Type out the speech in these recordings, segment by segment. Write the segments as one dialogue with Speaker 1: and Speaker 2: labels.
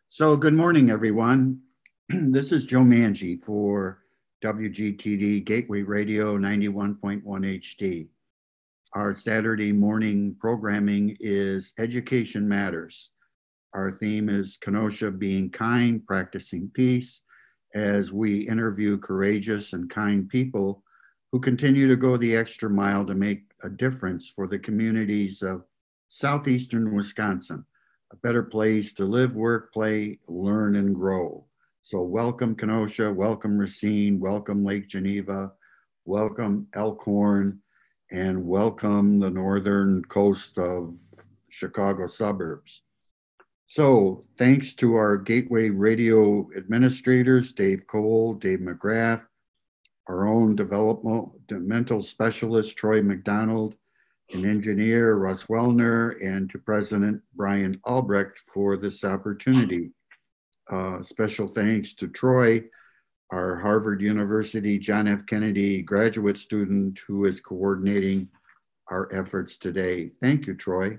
Speaker 1: So good morning, everyone. This is Joe Mangi for WGTD Gateway Radio 91.1 HD. Our Saturday morning programming is Education Matters. Our theme is Kenosha being kind, practicing peace, as we interview courageous and kind people who continue to go the extra mile to make a difference for the communities of southeastern Wisconsin, a better place to live, work, play, learn, and grow. So welcome Kenosha, welcome Racine, welcome Lake Geneva, welcome Elkhorn, and welcome the northern coast of Chicago suburbs. So thanks to our Gateway Radio administrators, Dave Cole, Dave McGrath, our own developmental specialist, Troy McDonald, and engineer Russ Wellner, and to President Brian Albrecht for this opportunity. Special thanks to Troy, our Harvard University John F. Kennedy graduate student who is coordinating our efforts today. Thank you, Troy.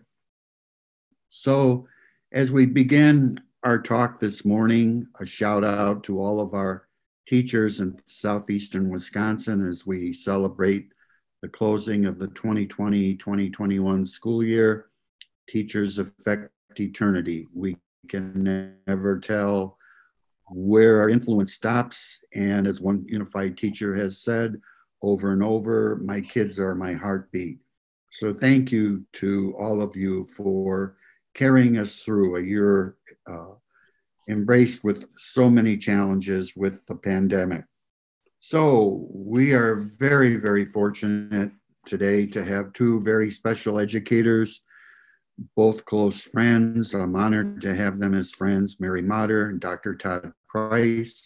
Speaker 1: So as we begin our talk this morning, a shout out to all of our teachers in southeastern Wisconsin as we celebrate the closing of the 2020-2021 school year. Teachers affect eternity. We can never tell where our influence stops. And as one unified teacher has said over and over, my kids are my heartbeat. So thank you to all of you for carrying us through a year embraced with so many challenges with the pandemic. So we are very, very fortunate today to have two very special educators, both close friends. I'm honored to have them as friends, Mary Motter and Dr. Todd Price.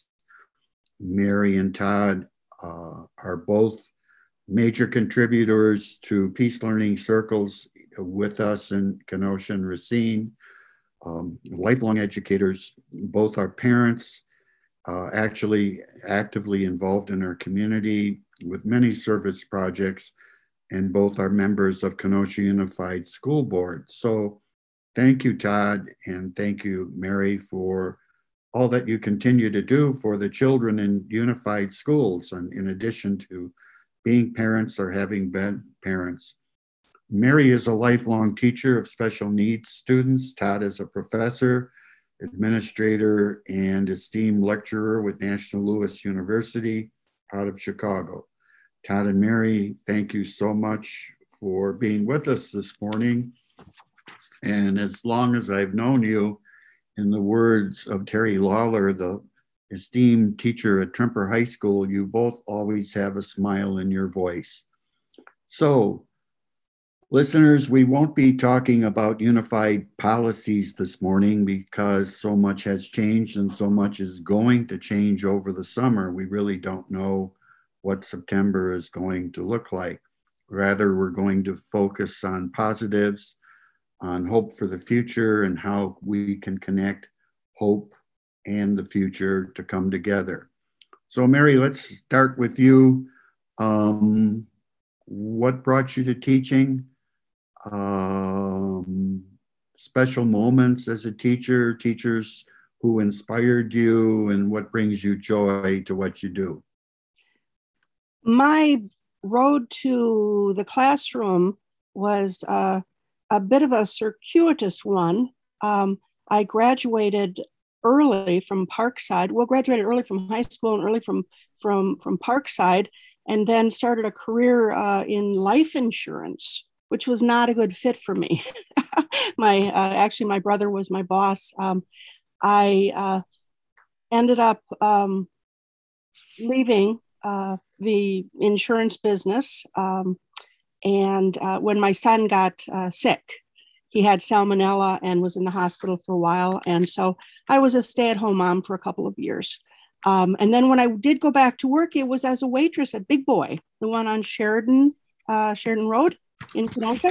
Speaker 1: Mary and Todd are both major contributors to Peace Learning Circles with us in Kenosha and Racine. Lifelong educators, both are parents, actually actively involved in our community with many service projects, and both are members of Kenosha Unified School Board. So thank you, Todd, and thank you, Mary, for all that you continue to do for the children in unified schools, and in addition to being parents or having been parents. Mary is a lifelong teacher of special needs students. Todd is a professor, administrator, and esteemed lecturer with National Louis University out of Chicago. Todd and Mary, thank you so much for being with us this morning. And as long as I've known you, in the words of Terry Lawler, the esteemed teacher at Tremper High School, you both always have a smile in your voice. So, listeners, we won't be talking about unified policies this morning because so much has changed and so much is going to change over the summer. We really don't know what September is going to look like. Rather, we're going to focus on positives, on hope for the future, and how we can connect hope and the future to come together. So Mary, let's start with you. What brought you to teaching? Special moments as a teacher, teachers who inspired you, and what brings you joy to what you do?
Speaker 2: My road to the classroom was a bit of a circuitous one. I graduated early from Parkside. Well, graduated early from high school and early from Parkside, and then started a career in life insurance, which was not a good fit for me. Actually, my brother was my boss. I ended up leaving the insurance business. And when my son got sick, he had salmonella and was in the hospital for a while. And so I was a stay-at-home mom for a couple of years. And then when I did go back to work, it was as a waitress at Big Boy, the one on Sheridan Road in Kenosha.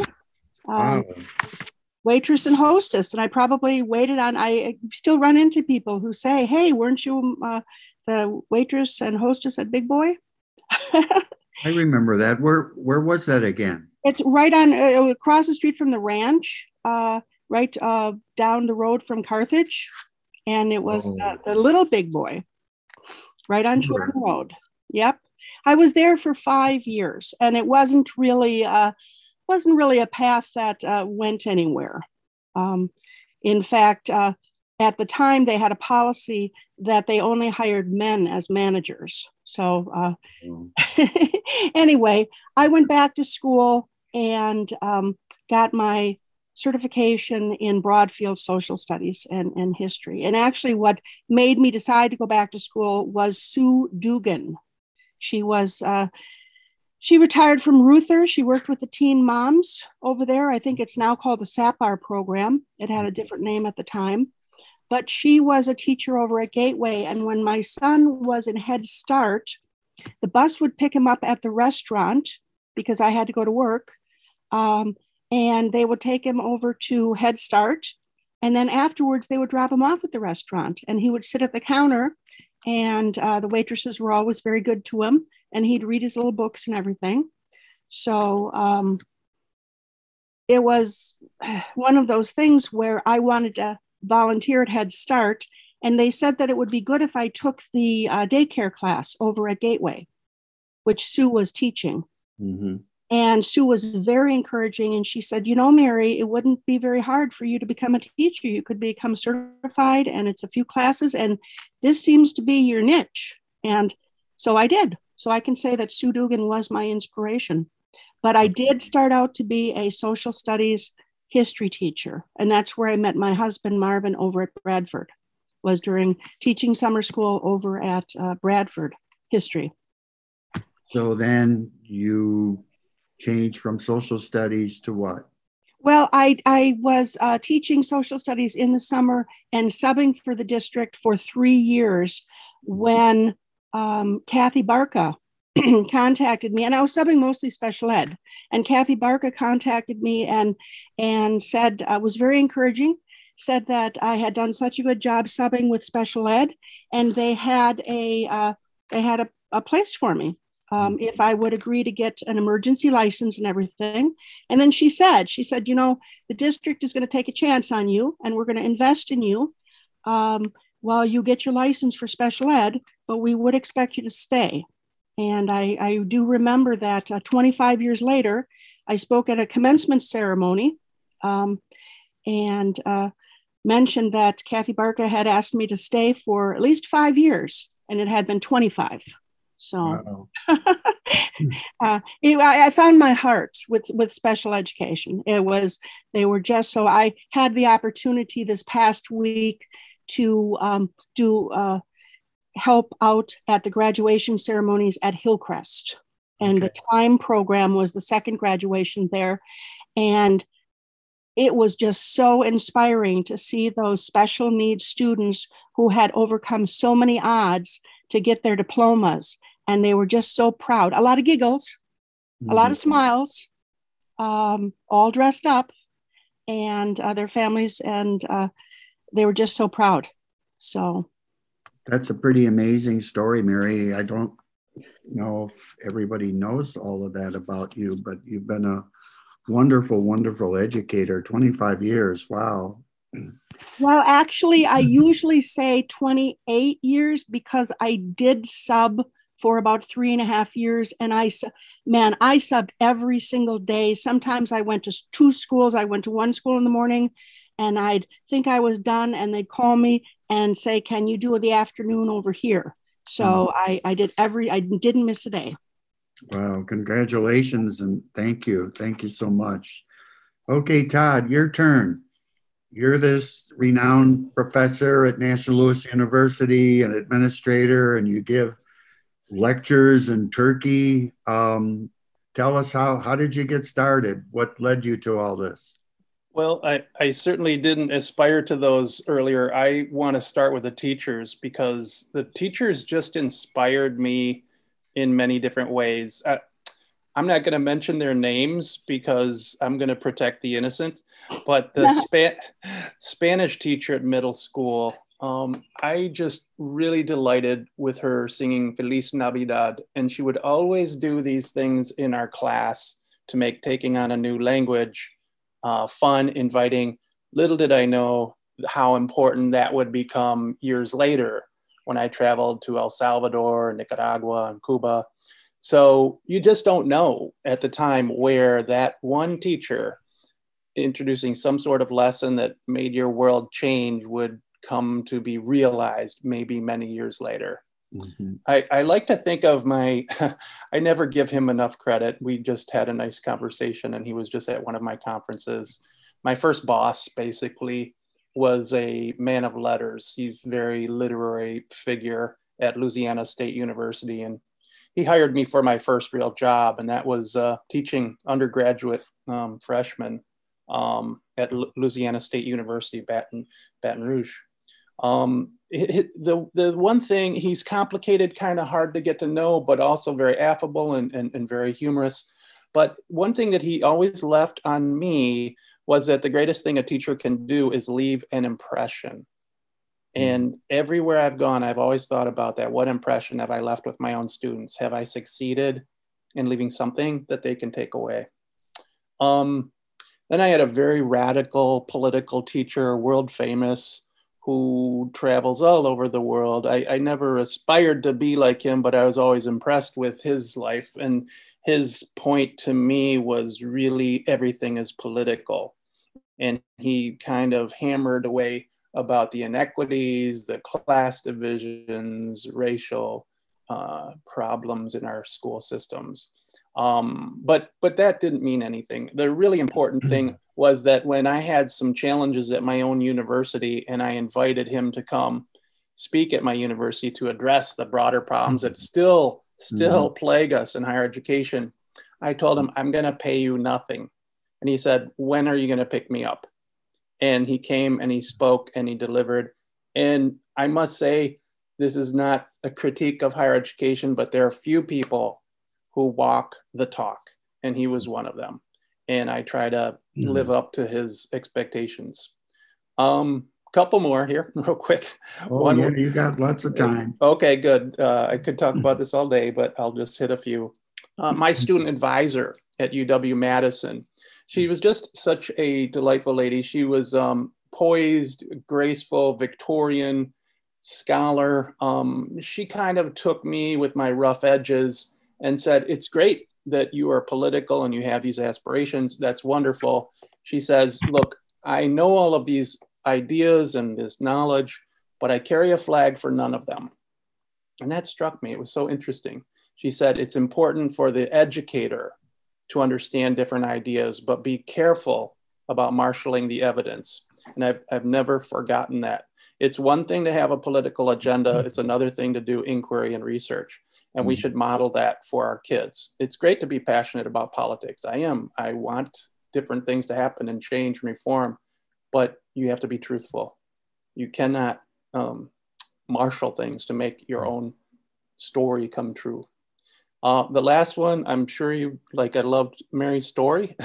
Speaker 2: Waitress and hostess. And I probably I still run into people who say, hey, weren't you the waitress and hostess at Big Boy?
Speaker 1: I remember that. Where was that again?
Speaker 2: It's right on across the street from the ranch, right down the road from Carthage. And it was
Speaker 1: Oh,
Speaker 2: the Little Big Boy right on
Speaker 1: sure.
Speaker 2: Jordan Road. Yep. I was there for 5 years, and it wasn't really a path that went anywhere. Um, in fact, at the time, they had a policy that they only hired men as managers. So
Speaker 1: Oh,
Speaker 2: anyway, I went back to school and got my certification in Broadfield social studies and history. And actually, what made me decide to go back to school was Sue Dugan. She was she retired from Ruther. She worked with the teen moms over there. I think it's now called the SAPAR program. It had a different name at the time. But she was a teacher over at Gateway. And when my son was in Head Start, the bus would pick him up at the restaurant because I had to go to work. And they would take him over to Head Start. And then afterwards, they would drop him off at the restaurant. And he would sit at the counter. And the waitresses were always very good to him. And he'd read his little books and everything. So it was one of those things where I wanted to volunteer at Head Start. And they said that it would be good if I took the daycare class over at Gateway, which Sue was teaching.
Speaker 1: mm-hmm.
Speaker 2: And Sue was very encouraging. And she said, you know, Mary, it wouldn't be very hard for you to become a teacher. You could become certified, and it's a few classes. And this seems to be your niche. And so I did. So I can say that Sue Dugan was my inspiration. But I did start out to be a social studies history teacher. And that's where I met my husband, Marvin, over at Bradford, was during teaching summer school over at Bradford history.
Speaker 1: So then you changed from social studies to what?
Speaker 2: Well, I was teaching social studies in the summer and subbing for the district for 3 years when Kathy Barca contacted me, and I was subbing mostly special ed. And Kathy Barca contacted me and said, was very encouraging, said that I had done such a good job subbing with special ed, and they had a place for me. If I would agree to get an emergency license and everything. And then she said, you know, the district is going to take a chance on you, and we're going to invest in you while you get your license for special ed, but we would expect you to stay. And I do remember that 25 years later, I spoke at a commencement ceremony and mentioned that Kathy Barca had asked me to stay for at least 5 years, and it had been 25. So
Speaker 1: Wow.
Speaker 2: I found my heart with special education. They were just so. I had the opportunity this past week to help out at the graduation ceremonies at Hillcrest. And the time program was the second graduation there. And it was just so inspiring to see those special needs students who had overcome so many odds to get their diplomas. And they were just so proud. A lot of giggles, a lot of smiles, all dressed up, and their families, and they were just so proud. So
Speaker 1: that's a pretty amazing story, Mary. I don't know if everybody knows all of that about you, but you've been a wonderful, wonderful educator. 25 years. Wow.
Speaker 2: Well, actually, I usually say 28 years because I did sub for about 3.5 years. And I subbed every single day. Sometimes I went to 2 schools. I went to 1 school in the morning, and I'd think I was done, and they'd call me and say, can you do the afternoon over here? So I didn't miss a day.
Speaker 1: Wow, congratulations and thank you. Thank you so much. Okay, Todd, your turn. You're this renowned professor at National Louis University, an administrator, and you give lectures in Turkey. Tell us how did you get started? What led you to all this?
Speaker 3: Well, I certainly didn't aspire to those earlier. I want to start with the teachers because the teachers just inspired me in many different ways. I'm not going to mention their names because I'm going to protect the innocent, but the Spanish teacher at middle school, I just really delighted with her singing Feliz Navidad. And she would always do these things in our class to make taking on a new language fun, inviting. Little did I know how important that would become years later when I traveled to El Salvador, Nicaragua, and Cuba. So you just don't know at the time where that one teacher introducing some sort of lesson that made your world change would come to be realized maybe many years later. Mm-hmm. I like to think of I never give him enough credit. We just had a nice conversation and he was just at one of my conferences. My first boss basically was a man of letters. He's a very literary figure at Louisiana State University. And he hired me for my first real job. And that was teaching undergraduate freshmen at Louisiana State University, Baton Rouge. The one thing, he's complicated, kind of hard to get to know, but also very affable and very humorous. But one thing that he always left on me was that the greatest thing a teacher can do is leave an impression. And everywhere I've gone, I've always thought about that. What impression have I left with my own students? Have I succeeded in leaving something that they can take away? Then I had a very radical political teacher, world famous, who travels all over the world. I never aspired to be like him, but I was always impressed with his life. And his point to me was really everything is political. And he kind of hammered away about the inequities, the class divisions, racial problems in our school systems. But that didn't mean anything. The really important thing was that when I had some challenges at my own university and I invited him to come speak at my university to address the broader problems that still plague us in higher education, I told him, I'm going to pay you nothing. And he said, when are you going to pick me up? And he came and he spoke and he delivered. And I must say, this is not a critique of higher education, but there are few people who walk the talk. And he was one of them. And I try to live up to his expectations. Couple more here, real quick.
Speaker 1: Yeah, you got lots of time.
Speaker 3: Okay, good. I could talk about this all day, but I'll just hit a few. My student advisor at UW-Madison, she was just such a delightful lady. She was poised, graceful, Victorian scholar. She kind of took me with my rough edges and said, it's great that you are political and you have these aspirations. That's wonderful. She says, look, I know all of these ideas and this knowledge, but I carry a flag for none of them. And that struck me. It was so interesting. She said, it's important for the educator to understand different ideas, but be careful about marshaling the evidence. And I've never forgotten that. It's one thing to have a political agenda. It's another thing to do inquiry and research. And we should model that for our kids. It's great to be passionate about politics. I am. I want different things to happen and change and reform, but you have to be truthful. You cannot marshal things to make your own story come true. The last one, I'm sure you, like, I loved Mary's story.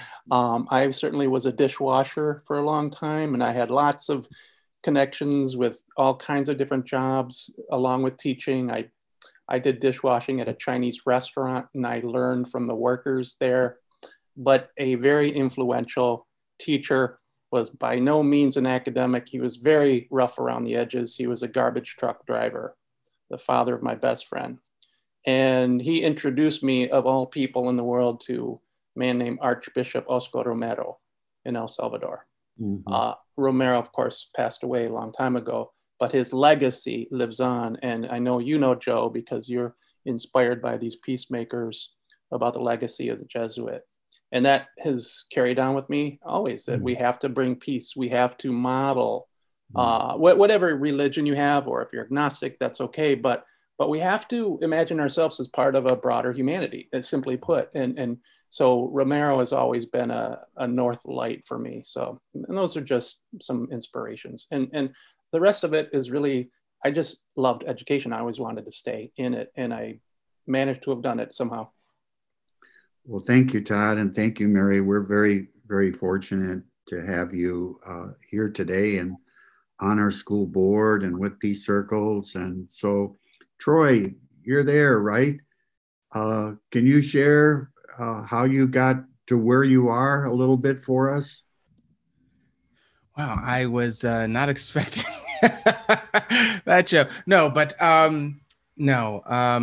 Speaker 3: I certainly was a dishwasher for a long time, and I had lots of connections with all kinds of different jobs along with teaching. I did dishwashing at a Chinese restaurant and I learned from the workers there, but a very influential teacher, was by no means an academic. He was very rough around the edges. He was a garbage truck driver, the father of my best friend. And he introduced me, of all people in the world, to a man named Archbishop Oscar Romero in El Salvador. Romero, of course, passed away a long time ago, but his legacy lives on. And I know you know, Joe, because you're inspired by these peacemakers, about the legacy of the Jesuit. And that has carried on with me always, that we have to bring peace. We have to model whatever religion you have, or if you're agnostic, that's okay. But we have to imagine ourselves as part of a broader humanity, simply put. And so Romero has always been a north light for me. So, and those are just some inspirations. And the rest of it is really, I just loved education. I always wanted to stay in it, and I managed to have done it somehow.
Speaker 1: Well, thank you, Todd, and thank you, Mary. We're very, very fortunate to have you here today and on our school board and with Peace Circles. And so, Troy, you're there, right? Can you share how you got to where you are a little bit for us?
Speaker 4: Wow, I was not expecting that joke. No, but no.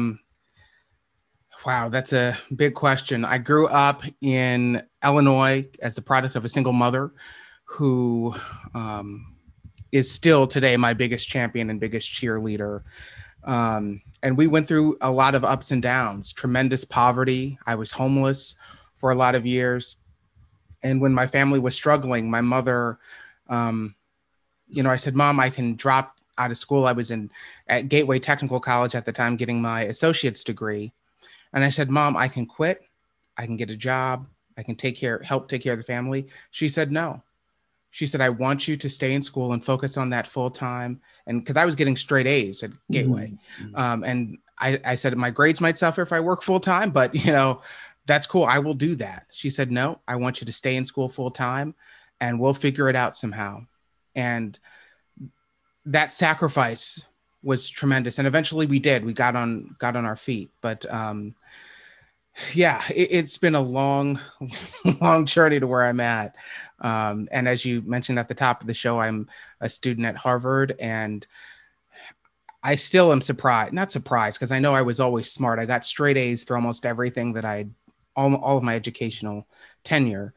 Speaker 4: Wow, that's a big question. I grew up in Illinois as the product of a single mother who is still today my biggest champion and biggest cheerleader. And we went through a lot of ups and downs, tremendous poverty. I was homeless for a lot of years. And when my family was struggling, my mother, I said, Mom, I can drop out of school. I was at Gateway Technical College at the time getting my associate's degree. And I said, Mom, I can quit. I can get a job. I can help take care of the family. She said, no. She said, I want you to stay in school and focus on that full time. And because I was getting straight A's at Gateway. And I said, my grades might suffer if I work full time, but that's cool. I will do that. She said, no, I want you to stay in school full time and we'll figure it out somehow. And that sacrifice was tremendous. And eventually we did. We got on our feet. But it's been a long, long journey to where I'm at. And as you mentioned at the top of the show, I'm a student at Harvard, and I still am not surprised, because I know I was always smart. I got straight A's for almost everything that all of my educational tenure.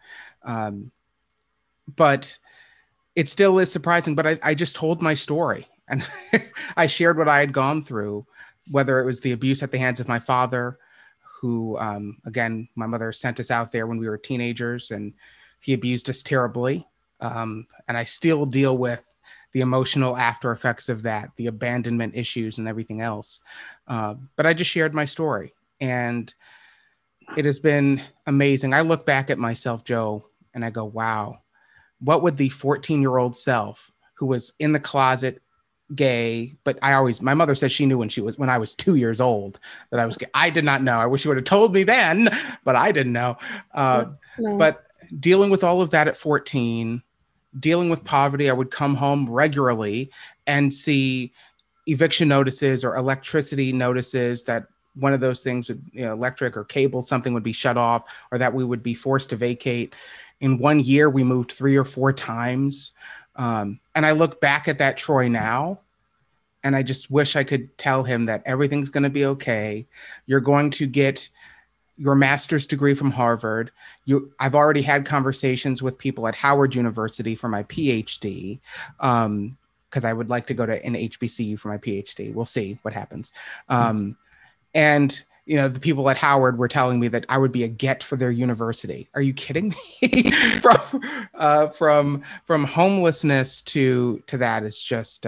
Speaker 4: But it still is surprising, but I just told my story, and I shared what I had gone through, whether it was the abuse at the hands of my father, who, again, my mother sent us out there when we were teenagers, and he abused us terribly. And I still deal with the emotional after effects of that, the abandonment issues and everything else. But I just shared my story, and it has been amazing. I look back at myself, Joe, and I go, wow, what would the 14-year-old self who was in the closet, gay, but my mother said she knew when I was 2 years old that I was gay. I did not know. I wish she would have told me then, but I didn't know. No. But dealing with all of that at 14, dealing with poverty, I would come home regularly and see eviction notices or electricity notices that one of those things would, electric or cable, something would be shut off, or that we would be forced to vacate. In 1 year, we moved 3 or 4 times. And I look back at that Troy now, and I just wish I could tell him that everything's going to be okay. You're going to get your master's degree from Harvard. I've already had conversations with people at Howard University for my PhD, because I would like to go to an HBCU for my PhD. We'll see what happens. And the people at Howard were telling me that I would be a get for their university. Are you kidding me? From homelessness to that is just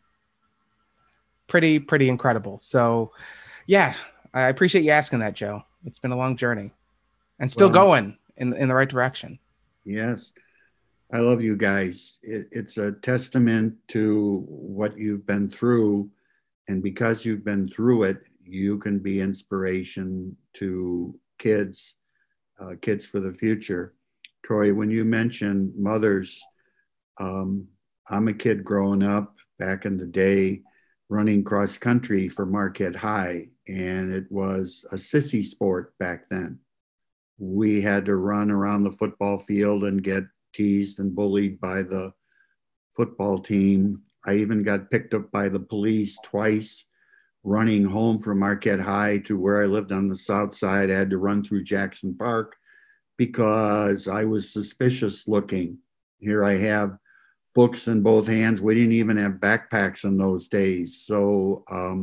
Speaker 4: pretty incredible. So, yeah, I appreciate you asking that, Joe. It's been a long journey, and still going in the right direction.
Speaker 1: Yes, I love you guys. It's a testament to what you've been through, and because you've been through it, you can be inspiration to kids for the future. Troy, when you mentioned mothers, I'm a kid growing up back in the day running cross country for Marquette High, and it was a sissy sport back then. We had to run around the football field and get teased and bullied by the football team. I even got picked up by the police twice running home from Marquette High to where I lived on the south side. I had to run through Jackson Park because I was suspicious looking. Here I have books in both hands. We didn't even have backpacks in those days. So,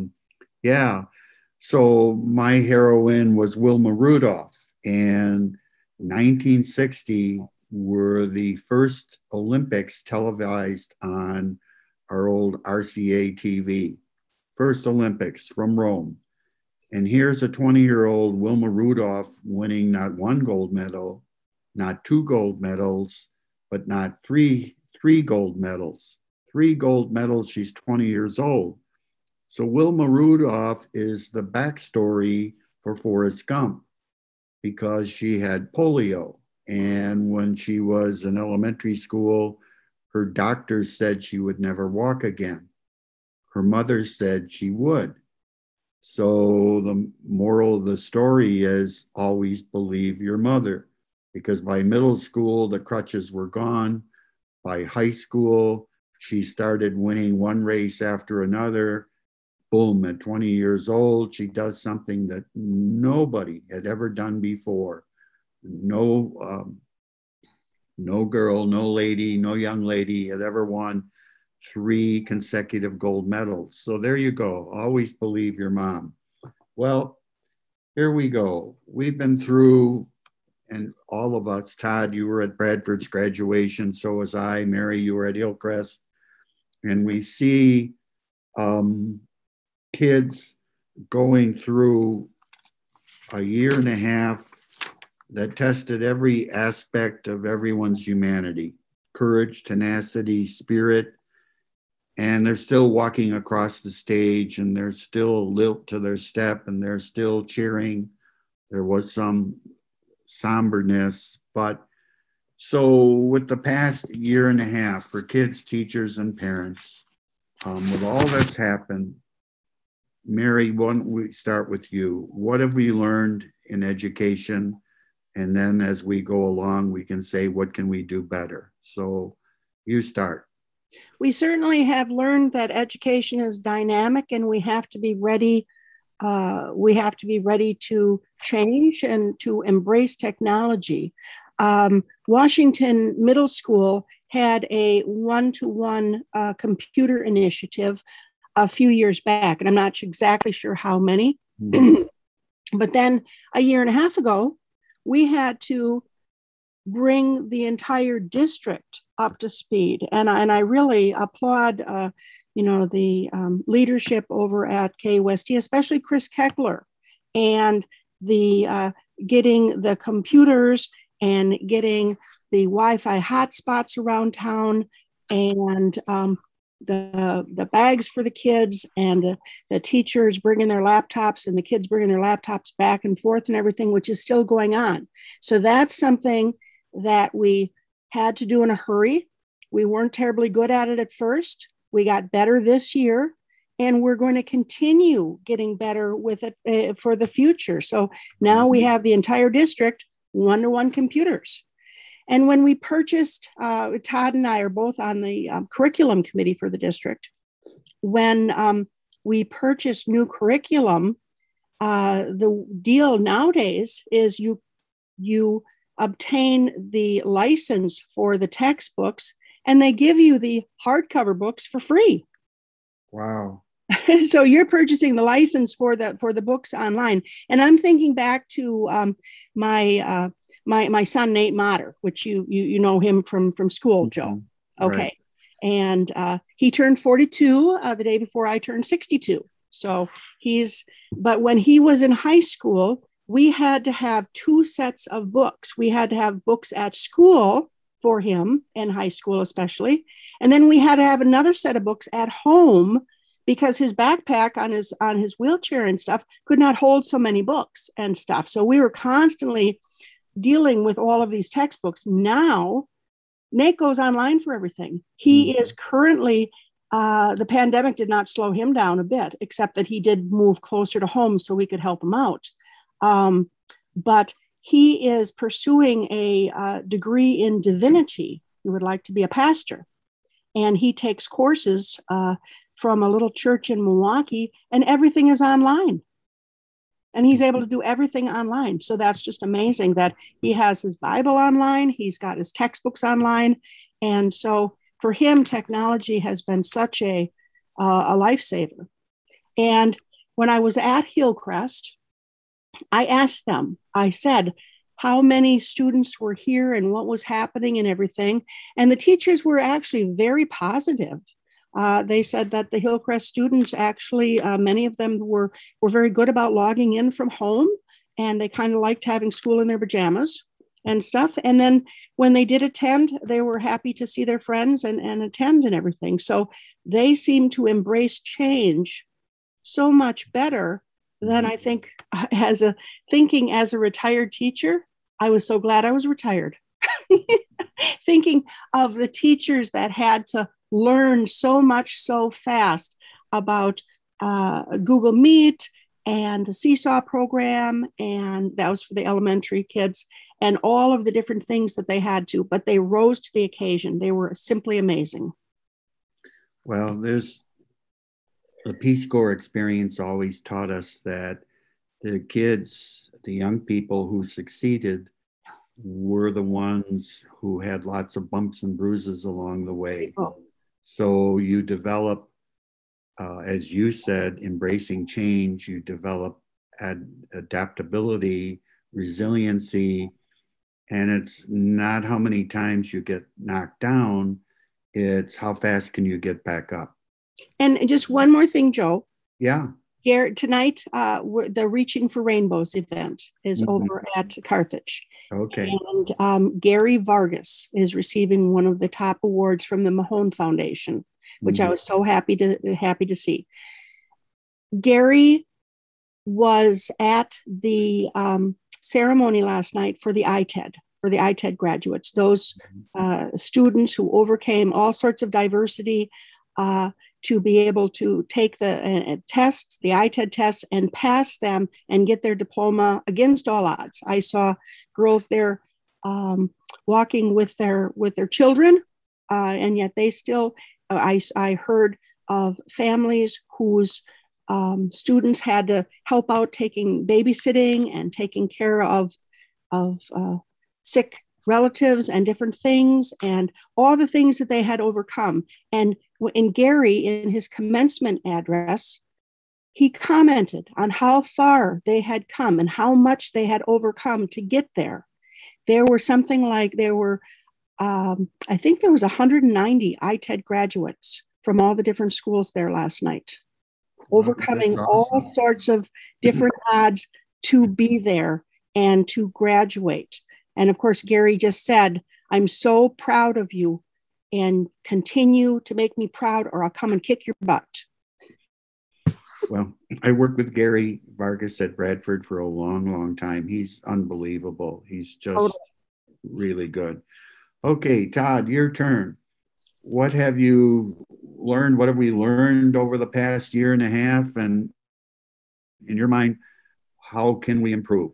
Speaker 1: So my heroine was Wilma Rudolph, and 1960 were the first Olympics televised on our old RCA TV. First Olympics from Rome. And here's a 20-year-old Wilma Rudolph winning not 1 gold medal, not 2 gold medals, but not three gold medals. 3 gold medals, she's 20 years old. So Wilma Rudolph is the backstory for Forrest Gump, because she had polio. And when she was in elementary school, her doctors said she would never walk again. Her mother said she would. So the moral of the story is always believe your mother, because by middle school, the crutches were gone. By high school, she started winning one race after another. Boom, at 20 years old, she does something that nobody had ever done before. No girl, no lady, no young lady had ever won 3 consecutive gold medals. So there you go. Always believe your mom. Well, here we go. We've been through, and all of us, Todd, you were at Bradford's graduation, so was I. Mary, you were at Hillcrest. And we see kids going through a year and a half that tested every aspect of everyone's humanity: courage, tenacity, spirit. And they're still walking across the stage, and there's still a lilt to their step, and they're still cheering. There was some somberness, but so with the past year and a half for kids, teachers, and parents, with all that's happened, Mary, why don't we start with you? What have we learned in education? And then as we go along, we can say, what can we do better? So you start.
Speaker 2: We certainly have learned that education is dynamic, and we have to be ready. We have to be ready to change and to embrace technology. Washington Middle School had a one-to-one computer initiative a few years back, and I'm not exactly sure how many. But then a year and a half ago, we had to bring the entire district up to speed. And I really applaud, the leadership over at KUST, especially Chris Keckler, and the getting the computers and getting the Wi-Fi hotspots around town, and the bags for the kids, and the teachers bringing their laptops and the kids bringing their laptops back and forth and everything, which is still going on. So that's something that we had to do in a hurry. We weren't terribly good at it at first. We got better this year, and we're going to continue getting better with it for the future. So now we have the entire district one-to-one computers. And when we purchased, Todd and I are both on the curriculum committee for the district. When we purchased new curriculum, the deal nowadays is you obtain the license for the textbooks, and they give you the hardcover books for free.
Speaker 1: Wow.
Speaker 2: So you're purchasing the license for the books online. And I'm thinking back to my son, Nate Motter, which you know him from school, Joe. Okay. Right. And he turned 42 the day before I turned 62. So but when he was in high school, we had to have 2 sets of books. We had to have books at school for him, in high school especially. And then we had to have another set of books at home, because his backpack on his wheelchair and stuff could not hold so many books and stuff. So we were constantly dealing with all of these textbooks. Now, Nate goes online for everything. He is currently, the pandemic did not slow him down a bit, except that he did move closer to home so we could help him out. But he is pursuing a degree in divinity. He would like to be a pastor. And he takes courses from a little church in Milwaukee, and everything is online. And he's able to do everything online. So that's just amazing that he has his Bible online. He's got his textbooks online. And so for him, technology has been such a lifesaver. And when I was at Hillcrest, I asked them, I said, how many students were here and what was happening and everything. And the teachers were actually very positive. They said that the Hillcrest students actually, many of them were very good about logging in from home, and they kind of liked having school in their pajamas and stuff. And then when they did attend, they were happy to see their friends and attend and everything. So they seem to embrace change so much better than I think as a retired teacher. I was so glad I was retired. Thinking of the teachers that had to learn so much so fast about Google Meet and the Seesaw program, and that was for the elementary kids, and all of the different things that they had to, but they rose to the occasion. They were simply amazing.
Speaker 1: Well, there's the Peace Corps experience always taught us that the kids, the young people who succeeded were the ones who had lots of bumps and bruises along the way.
Speaker 2: Oh.
Speaker 1: So you develop, as you said, embracing change, you develop adaptability, resiliency, and it's not how many times you get knocked down, it's how fast can you get back up.
Speaker 2: And just one more thing, Joe.
Speaker 1: Yeah.
Speaker 2: Here tonight, the Reaching for Rainbows event is over at Carthage.
Speaker 1: Okay.
Speaker 2: And Gary Vargas is receiving one of the top awards from the Mahone Foundation, which I was so happy to see. Gary was at the ceremony last night for the ITED graduates, those students who overcame all sorts of diversity to be able to take the tests, the ITED tests, and pass them and get their diploma against all odds. I saw girls there walking with their children, and yet they still, I heard of families whose students had to help out taking babysitting and taking care of sick relatives and different things, and all the things that they had overcome. And in Gary, in his commencement address, he commented on how far they had come and how much they had overcome to get there. There were something like, I think there was 190 ITED graduates from all the different schools there last night, overcoming all sorts of different odds to be there and to graduate. And of course, Gary just said, I'm so proud of you, and continue to make me proud or I'll come and kick your butt.
Speaker 1: Well, I worked with Gary Vargas at Bradford for a long, long time. He's unbelievable. He's just really good. Okay, Todd, your turn. What have you learned? What have we learned over the past year and a half? And in your mind, how can we improve?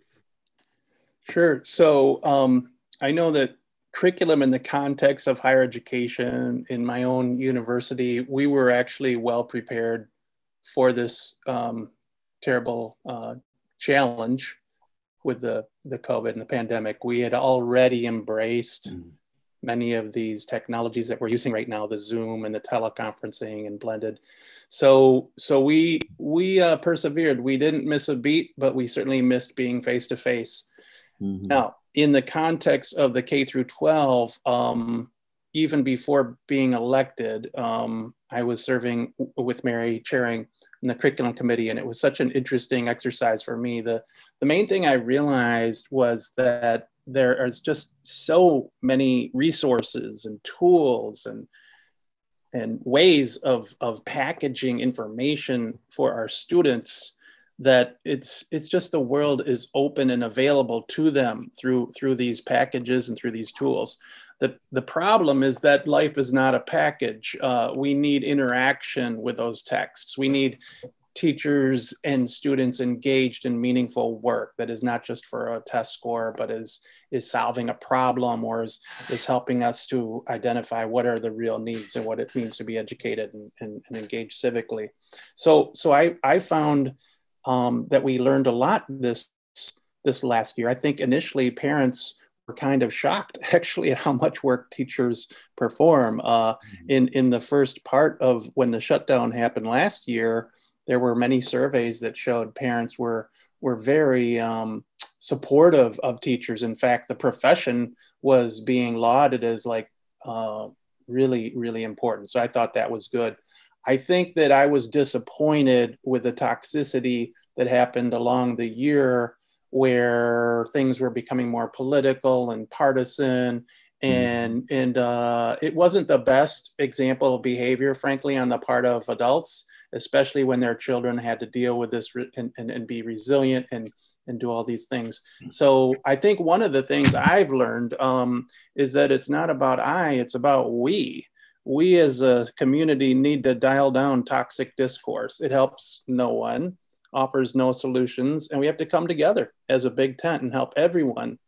Speaker 3: Sure. So I know that curriculum in the context of higher education in my own university, we were actually well prepared for this terrible challenge with the COVID and the pandemic. We had already embraced many of these technologies that we're using right now, the Zoom and the teleconferencing and blended. So we persevered. We didn't miss a beat, but we certainly missed being face-to-face. Now, in the context of the K through 12, even before being elected, I was serving with Mary, chairing in the curriculum committee, and it was such an interesting exercise for me. The main thing I realized was that there is just so many resources and tools and ways of packaging information for our students that it's just the world is open and available to them through these packages and through these tools. The problem is that life is not a package. We need interaction with those texts. We need teachers and students engaged in meaningful work that is not just for a test score, but is solving a problem or is helping us to identify what are the real needs and what it means to be educated and engaged civically. So I found that we learned a lot this last year. I think initially parents were kind of shocked actually at how much work teachers perform. In the first part of when the shutdown happened last year, there were many surveys that showed parents were very supportive of teachers. In fact, the profession was being lauded as like really, really important. So I thought that was good. I think that I was disappointed with the toxicity that happened along the year where things were becoming more political and partisan. And it wasn't the best example of behavior, frankly, on the part of adults, especially when their children had to deal with this and be resilient and do all these things. So I think one of the things I've learned is that it's not about I, it's about we. We as a community need to dial down toxic discourse. It helps no one, offers no solutions, and we have to come together as a big tent and help everyone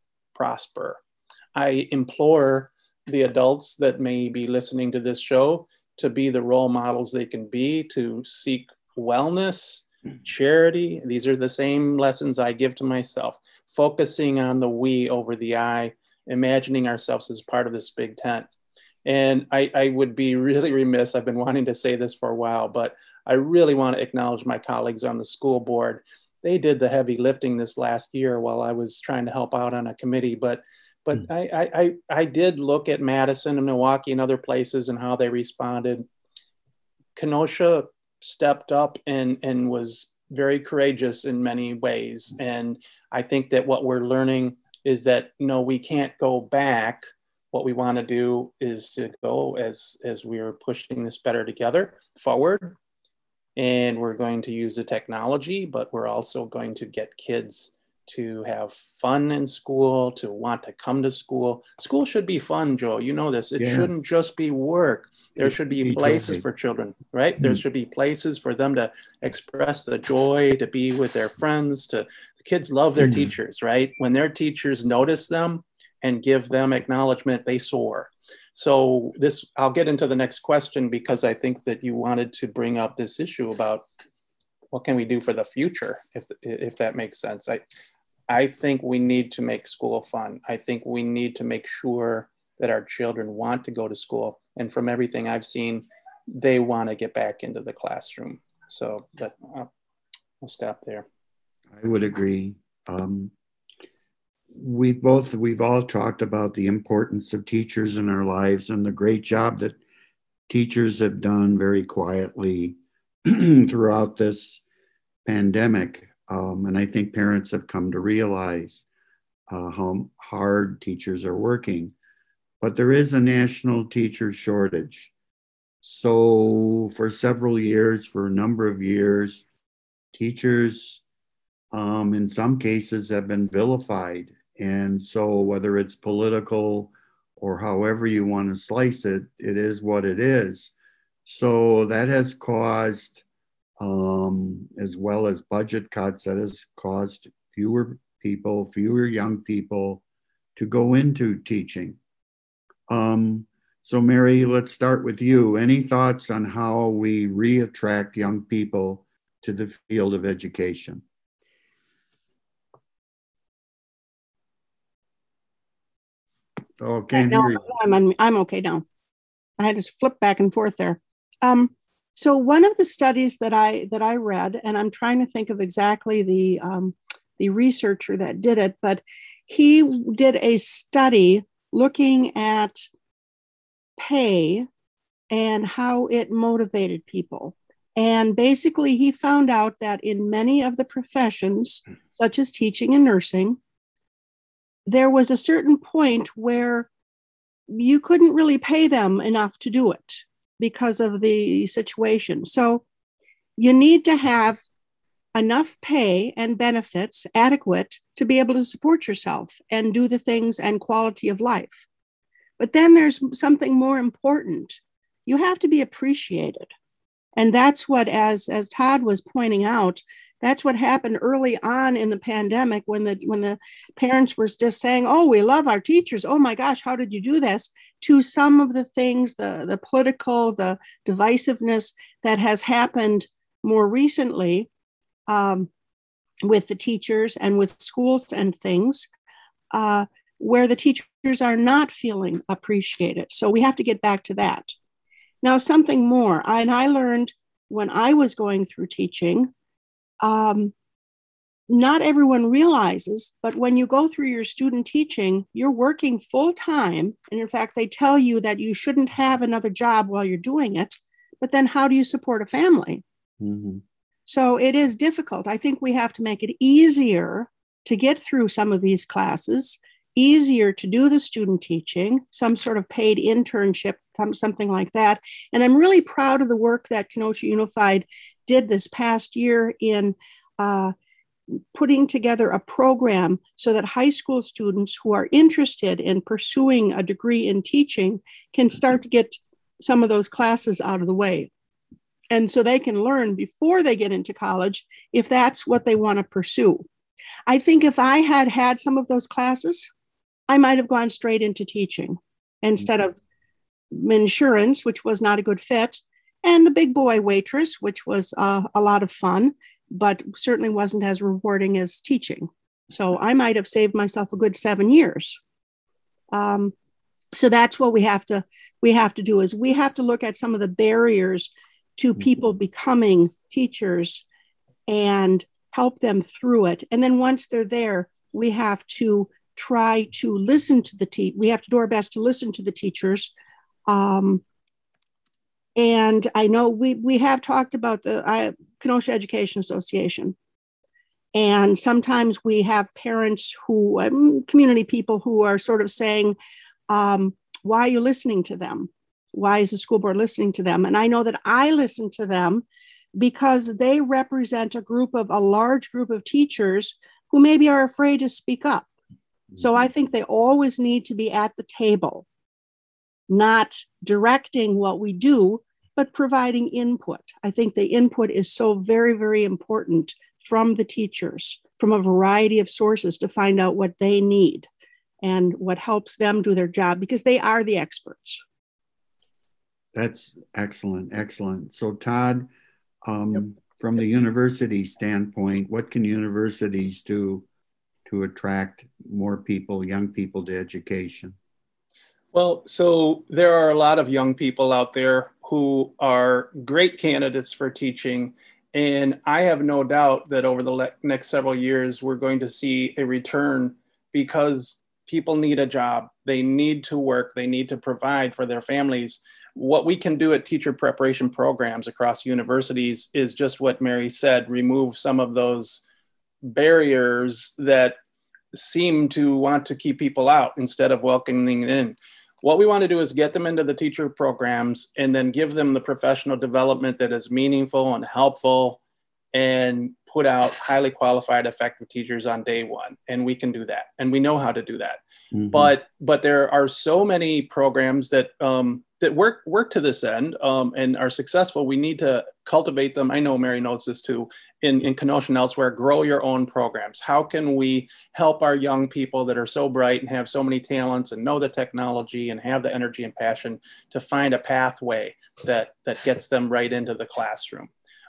Speaker 3: prosper. I implore the adults that may be listening to this show to be the role models they can be, to seek wellness, charity. These are the same lessons I give to myself, focusing on the we over the I, imagining ourselves as part of this big tent. And I would be really remiss, I've been wanting to say this for a while, but I really want to acknowledge my colleagues on the school board. They did the heavy lifting this last year while I was trying to help out on a committee. But I did look at Madison and Milwaukee and other places and how they responded. Kenosha stepped up and was very courageous in many ways. And I think that what we're learning is that, no, we can't go back. What we want to do is to go as we are pushing this better together forward. And we're going to use the technology, but we're also going to get kids to have fun in school, to want to come to school. School should be fun, Joe. You know this. It shouldn't just be work. There should be places for children, right? There should be places for them to express the joy, to be with their friends. The kids love their teachers, right? When their teachers notice them and give them acknowledgement, they soar. So this, I'll get into the next question, because I think that you wanted to bring up this issue about what can we do for the future, if that makes sense. I think we need to make school fun. I think we need to make sure that our children want to go to school. And from everything I've seen, they want to get back into the classroom. So, but I'll stop there.
Speaker 1: I would agree. We've all talked about the importance of teachers in our lives and the great job that teachers have done very quietly throughout this pandemic. And I think parents have come to realize how hard teachers are working. But there is a national teacher shortage. So for several years, for a number of years, teachers in some cases have been vilified. And so whether it's political or however you want to slice it, it is what it is. So that has caused, as well as budget cuts, that has caused fewer young people to go into teaching. So Mary, let's start with you. Any thoughts on how we re-attract young people to the field of education? Oh, can't hear you.
Speaker 2: I'm okay now. I had to flip back and forth there. So one of the studies that I read, and I'm trying to think of exactly the researcher that did it, but he did a study looking at pay and how it motivated people. And basically, he found out that in many of the professions, such as teaching and nursing, there was a certain point where you couldn't really pay them enough to do it because of the situation. So you need to have enough pay and benefits adequate to be able to support yourself and do the things and quality of life. But then there's something more important. You have to be appreciated. And that's what, as Todd was pointing out, that's what happened early on in the pandemic when the parents were just saying, oh, we love our teachers. Oh my gosh, how did you do this? To some of the things, the political, the divisiveness that has happened more recently with the teachers and with schools and things, where the teachers are not feeling appreciated. So we have to get back to that. Now, something more, and I learned when I was going through teaching, not everyone realizes, but when you go through your student teaching, you're working full time. And in fact, they tell you that you shouldn't have another job while you're doing it. But then how do you support a family? Mm-hmm. So it is difficult. I think we have to make it easier to get through some of these classes, easier to do the student teaching, some sort of paid internship, something like that. And I'm really proud of the work that Kenosha Unified did this past year in putting together a program so that high school students who are interested in pursuing a degree in teaching can start to get some of those classes out of the way. And so they can learn before they get into college if that's what they want to pursue. I think if I had had some of those classes, I might have gone straight into teaching instead of insurance, which was not a good fit, and the big boy waitress, which was a lot of fun, but certainly wasn't as rewarding as teaching. So I might have saved myself a good 7 years. So that's what we have to do, is we have to look at some of the barriers to people becoming teachers and help them through it. And then once they're there, we have to try to listen to we have to do our best to listen to the teachers. And I know we have talked about the Kenosha Education Association. And sometimes we have parents who, community people who are sort of saying, why are you listening to them? Why is the school board listening to them? And I know that I listen to them because they represent a large group of teachers who maybe are afraid to speak up. So I think they always need to be at the table, not directing what we do, but providing input. I think the input is so very, very important from the teachers, from a variety of sources, to find out what they need and what helps them do their job, because they are the experts.
Speaker 1: That's excellent, excellent. So Todd, from the university standpoint, what can universities do to attract more people, young people, to education?
Speaker 3: Well, so there are a lot of young people out there who are great candidates for teaching. And I have no doubt that over the next several years, we're going to see a return, because people need a job. They need to work. They need to provide for their families. What we can do at teacher preparation programs across universities is just what Mary said: remove some of those barriers that seem to want to keep people out instead of welcoming in. What we want to do is get them into the teacher programs and then give them the professional development that is meaningful and helpful, and put out highly qualified, effective teachers on day one. And we can do that. And we know how to do that. Mm-hmm. But there are so many programs that that work to this end and are successful. We need to cultivate them. I know Mary knows this too, in Kenosha and elsewhere. Grow your own programs. How can we help our young people that are so bright and have so many talents and know the technology and have the energy and passion to find a pathway that gets them right into the classroom?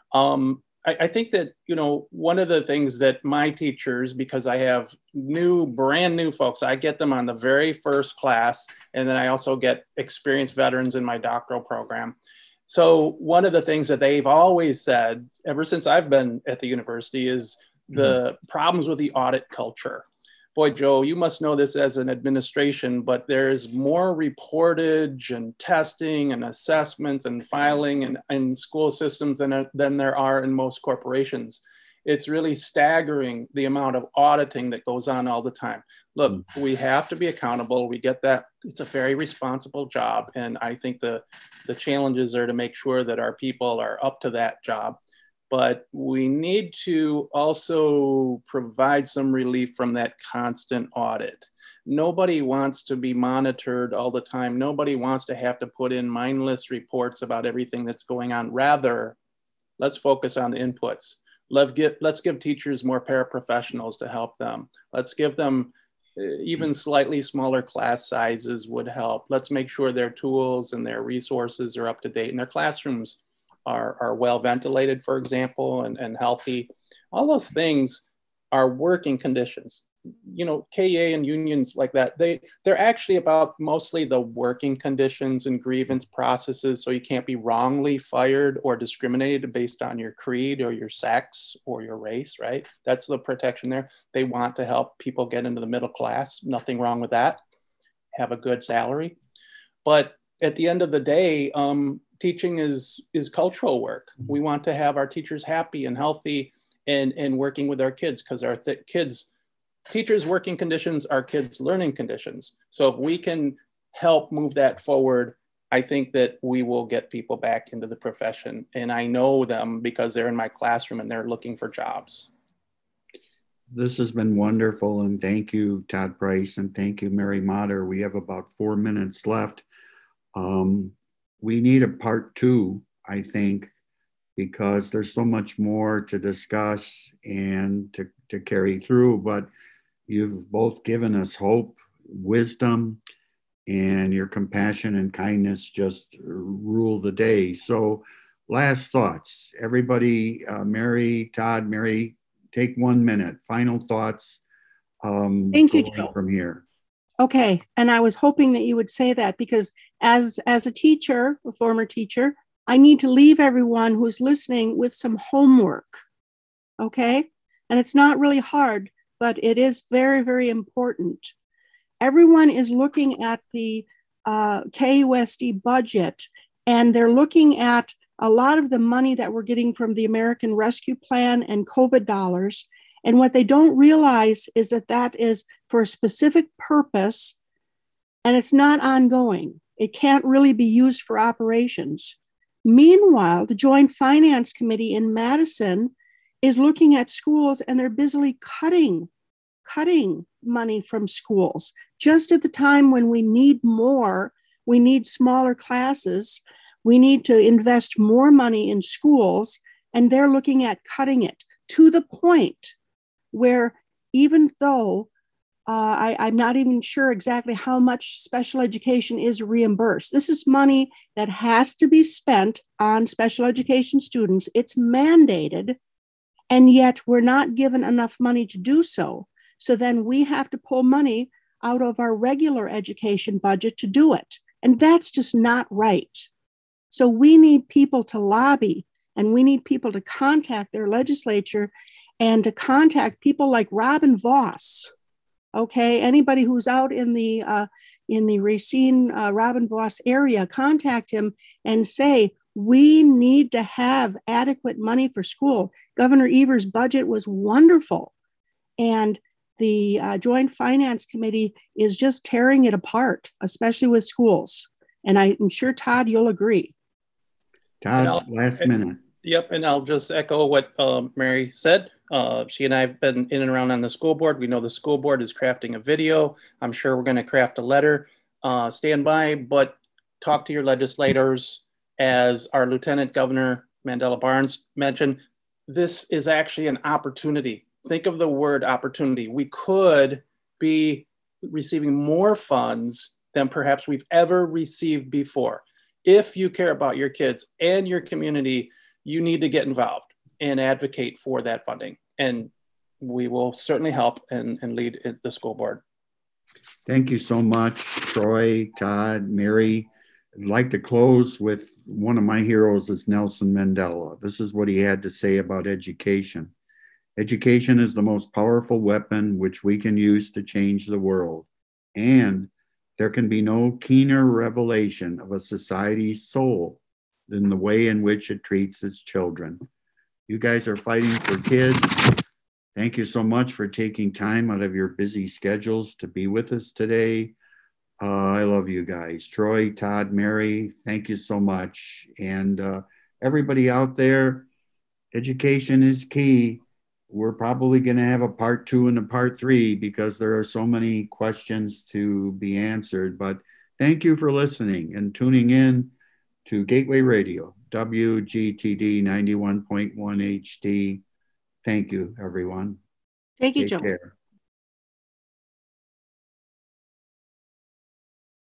Speaker 3: I think that, one of the things that my teachers, because I have brand new folks, I get them on the very first class, and then I also get experienced veterans in my doctoral program. So one of the things that they've always said ever since I've been at the university is the problems with the audit culture. Boy, Joe, you must know this as an administration, but there's more reportage and testing and assessments and filing in school systems than there are in most corporations. It's really staggering the amount of auditing that goes on all the time. Look, we have to be accountable. We get that. It's a very responsible job. And I think the challenges are to make sure that our people are up to that job. But we need to also provide some relief from that constant audit. Nobody wants to be monitored all the time. Nobody wants to have to put in mindless reports about everything that's going on. Rather, let's focus on the inputs. Let's give teachers more paraprofessionals to help them. Let's give them even slightly smaller class sizes would help. Let's make sure their tools and their resources are up to date and their classrooms are well ventilated, for example, and healthy. All those things are working conditions. KEA and unions like that, they're actually about mostly the working conditions and grievance processes. So you can't be wrongly fired or discriminated based on your creed or your sex or your race, right? That's the protection there. They want to help people get into the middle class. Nothing wrong with that. Have a good salary. But at the end of the day, teaching is cultural work. We want to have our teachers happy and healthy and working with our kids, because our teachers' working conditions are kids' learning conditions. So if we can help move that forward, I think that we will get people back into the profession. And I know them because they're in my classroom and they're looking for jobs.
Speaker 1: This has been wonderful. And thank you, Todd Price, and thank you, Mary Motter. We have about 4 minutes left. We need a part 2, I think, because there's so much more to discuss and to carry through, but you've both given us hope wisdom and your compassion and kindness just rule the day. So last thoughts, everybody, Mary, Todd, Mary, take 1 minute, final thoughts.
Speaker 2: Thank you, Joe.
Speaker 1: From here.
Speaker 2: Okay, and I was hoping that you would say that, because as a teacher, a former teacher, I need to leave everyone who's listening with some homework, okay? And it's not really hard, but it is very, very important. Everyone is looking at the KUSD budget, and they're looking at a lot of the money that we're getting from the American Rescue Plan and COVID dollars. And what they don't realize is that that is for a specific purpose, and it's not ongoing. It can't really be used for operations. Meanwhile, the Joint Finance Committee in Madison is looking at schools, and they're busily cutting money from schools. Just at the time when we need more, we need smaller classes, we need to invest more money in schools, and they're looking at cutting it to the point where, even though I'm not even sure exactly how much special education is reimbursed. This is money that has to be spent on special education students. It's mandated, and yet we're not given enough money to do so. So then we have to pull money out of our regular education budget to do it. And that's just not right. So we need people to lobby, and we need people to contact their legislature and to contact people like Robin Voss. Okay, anybody who's out in the Racine, Robin Voss area, contact him and say, we need to have adequate money for school. Governor Evers' budget was wonderful, and the Joint Finance Committee is just tearing it apart, especially with schools. And I'm sure, Todd, you'll agree.
Speaker 1: Todd, last minute.
Speaker 3: Yep, and I'll just echo what Mary said. She and I have been in and around on the school board. We know the school board is crafting a video. I'm sure we're going to craft a letter. Stand by, but talk to your legislators. As our Lieutenant Governor Mandela Barnes mentioned, this is actually an opportunity. Think of the word opportunity. We could be receiving more funds than perhaps we've ever received before. If you care about your kids and your community, you need to get involved and advocate for that funding. And we will certainly help and lead the school board.
Speaker 1: Thank you so much, Troy, Todd, Mary. I'd like to close with one of my heroes is Nelson Mandela. This is what he had to say about education. Education is the most powerful weapon which we can use to change the world. And there can be no keener revelation of a society's soul than the way in which it treats its children. You guys are fighting for kids. Thank you so much for taking time out of your busy schedules to be with us today. I love you guys. Troy, Todd, Mary, thank you so much. And everybody out there, education is key. We're probably going to have a part 2 and a part 3 because there are so many questions to be answered. But thank you for listening and tuning in to Gateway Radio, WGTD 91.1 HD. Thank you, everyone.
Speaker 2: Thank you,
Speaker 1: Take
Speaker 2: Joe.
Speaker 1: care.